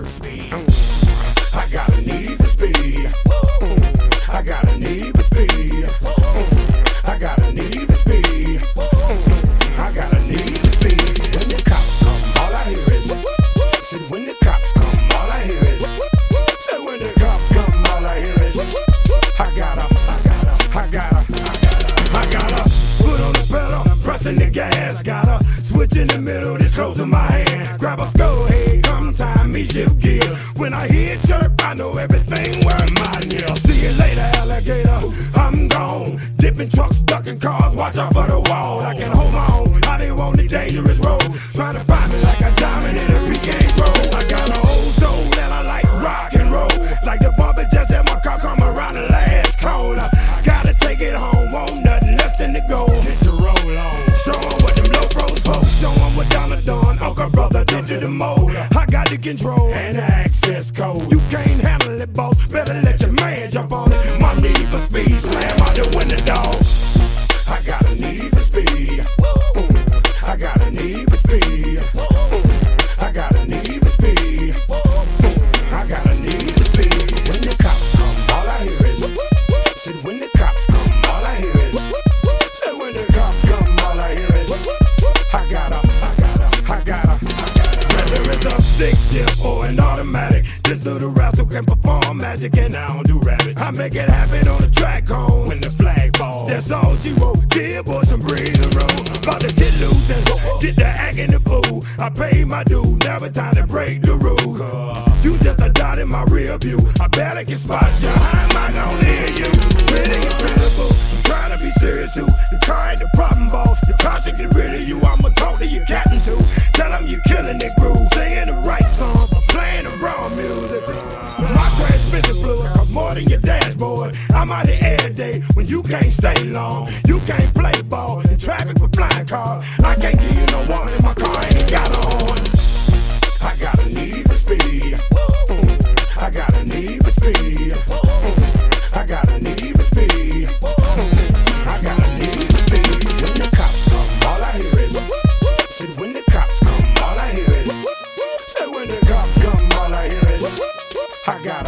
for speed. I got a need for speed. I got a need for speed. I got a need for speed. I got a need for speed. When the cops come, all I hear is. Said when the cops come, all I hear is. Said when the cops come, all I hear is. I gotta put on the pedal, pressing the gas. Gotta switch in the middle, this close in my hand. Grab a skull head, come time me shift gear. When I hear chirp, I know everything where mine is. See you later, alligator, I'm gone. Dipping trucks, ducking cars, watch out for the wall. I can hold my own, I didn't want the dangerous road. Trying to find me like a diamond in a PK road. I got an old soul and I like rock and roll. Like the bumper just had my car come around the last corner. Gotta take it home, won't nothing less than the gold. Get your roll on. Show 'em what them low pros folks. Show 'em what Donna done. Uncle brother did to the mold. I got the control and the access code. You can't handle it, boss. Better let your man jump on it. My need for speed, slam out the window, dog. I got a need for speed. I got a need for speed. I got a need for speed. I got a need for speed. When the cops come, all I hear is. Said when the cops come, all I hear is. Said when the cops come, all I hear is. I gotta. Whether it's a stick shift or an automatic, this little rascal can perform magic and I don't do rabbit. I make it happen on the track home when the flag falls. That's all she wrote. Give boy some breathing room. About to get loose and get the act in the pool. I paid my due, never time to break the rules. You just a dot in my rear view. I barely can spot you. How am I gonna hear you? Really incredible. I'm trying to be serious too. The car ain't the problem, boss. The car should get rid of you. I'ma talk to your captain too. Tell him you killing it groove. Singing the right song, playing the wrong music. My transmission fluid costs more than your dashboard. I'm out here every day when you can't stay long. You can't play ball in traffic with flying cars. I can't give you no warning. My car ain't got a horn. I got a need for speed. I got a need for speed. I got a need for speed. I got a need for speed. When the cops come, all I hear is. Said when the cops come, all I hear is. Said when the cops come, all I hear is. I got